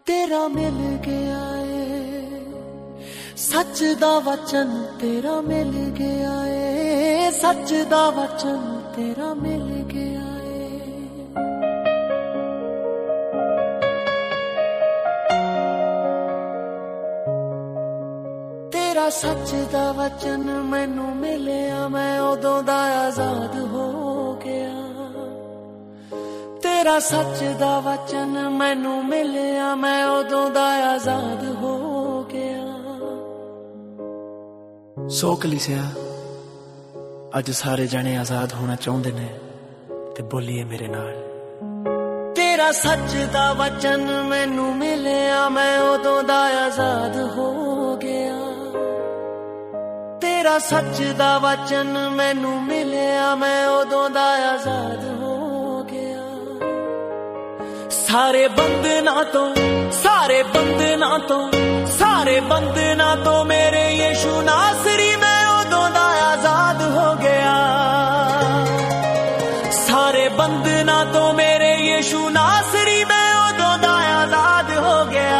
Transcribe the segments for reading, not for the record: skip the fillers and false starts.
तेरा मिल गया है सच दा वचन तेरा मिल गया है सच दा वचन तेरा मिल गया है। तेरा सच दा वचन मैनू मिलिया मैं उदों दा आजाद हो गया। तेरा सच दा वचन मैनू मिलिया मैं उदों दा आजाद हो गया। सो कलीसिया अज सारे जने आजाद होना चाहते ने ते बोलिए मेरे नाल। तेरा सच दा वचन मैनू मिलिया मैं उदों दा आजाद हो गया। तेरा सच दा वचन मैनू मिलिया मैं उदों दा आजाद हो गया। सारे बंधना तो सारे बंधना तो सारे बंधना तो मेरे यीशु नासरी मैं उदों दा आजाद हो गया। सारे बंधना तो मेरे यीशु नासरी मैं उदों दा आजाद हो गया।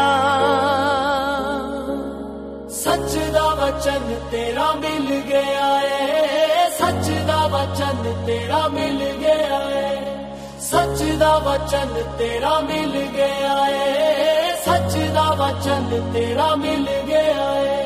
सच दा वचन तेरा मिल गया है सच दा वचन तेरा मिल गया है सच दा वचन तेरा मिल गया है सच दा वचन तेरा मिल गया है।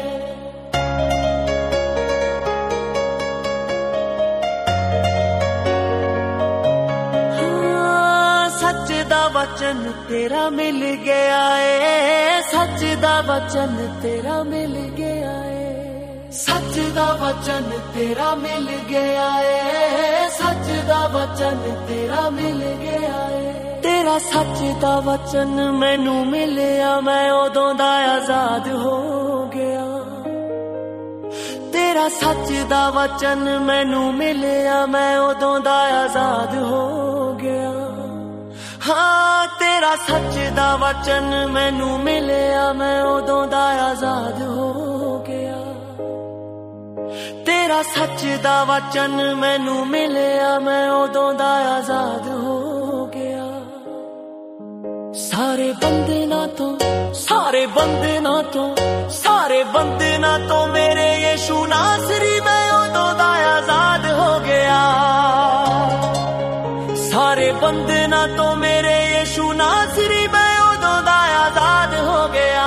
हाँ, सच दा वचन तेरा मिल गया है सच दा वचन तेरा मिल गया है सच दा वचन तेरा मिल गया है सच दा वचन तेरा मिल गया है। तेरा सच दा वचन मैनू मिलिया मैं उदों दा आजाद हो गया। तेरा सच दा वचन मैनू मिलिया मैं उदों दा आजाद हो गया। हाँ तेरा सच दा वचन मैनू मिलिया मैं उदों दा आजाद हो गया। तेरा सच दा वचन मैनू मिलिया मैं उदों दा आजाद हो गया। सारे बंधना तो सारे बंधना तो सारे बंधना तो मेरे यीशु नासरी मैं उदों दा आजाद हो गया। सारे बंधना तो मेरे यीशु नासरी मैं उदों दा आजाद हो गया।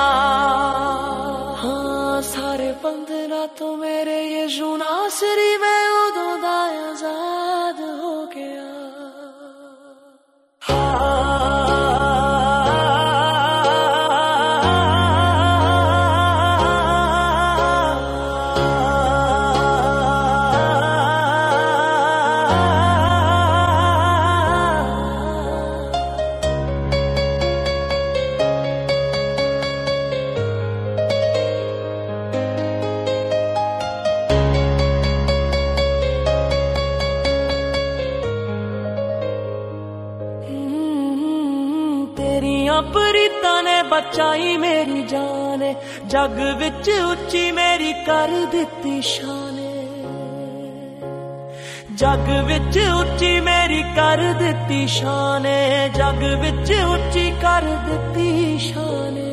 हाँ सारे बंधना तो मेरे यीशु नासरी मैं उदों दा आजाद हो गया। प्रीता ने बचाई मेरी जाने जग विच उच्ची मेरी कर दिती शाने। जग विच उच्ची मेरी कर दिती शाने जग विच उच्ची कर दिती शाने।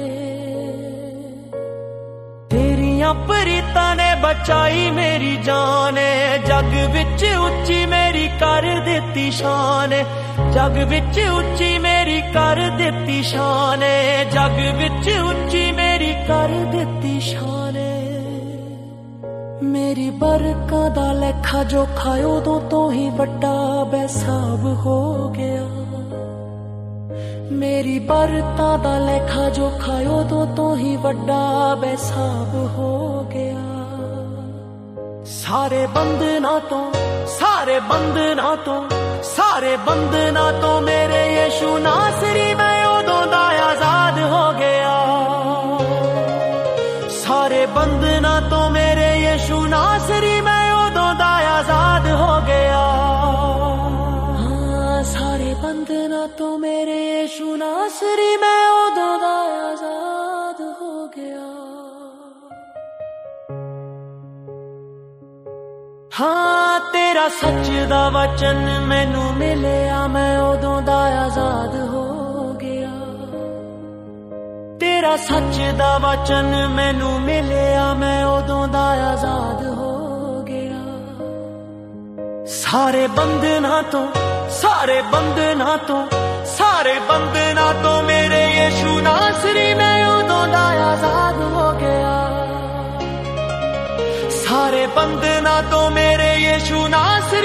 तेरियां प्रीता ने बचाई मेरी जाने जग विच उच्ची मेरी कर दिती शाने जग विच उच्ची मेरी कर दिती शाने जग विच उच्ची मेरी कर दिती शाने। मेरी बरका दा लेखा जोखा उदों तो ही वड्डा बेसाब हो गया। मेरी बरता दा लेखा जोखा उदों तो ही वड्डा बेसाब हो गया। सारे बंधना तो सारे बंधना तो सारे बंधना तो मेरे यीशु नासरी मैं उदों दा आजाद हो गया। सारे बंधना तो मेरे यीशु नासरी मैं उदों दा आजाद हो गया। हाँ सारे बंधना तो मेरे यीशु नासरी मैं उदों दा आजाद हो गया। हाँ तेरा सच दा वचन मैनू मिलिया मैं उदों दा आजाद हो गया। तेरा सच दा वचन मैनू मिलिया, मैं उदों दा आजाद हो गया। सारे बंधना तो सारे बंधना तो सारे बंधना तो मेरे यीशु नासरी, मैं उदों दा आजाद हो गया। सारे बंधना तो मेरे यीशु नासरी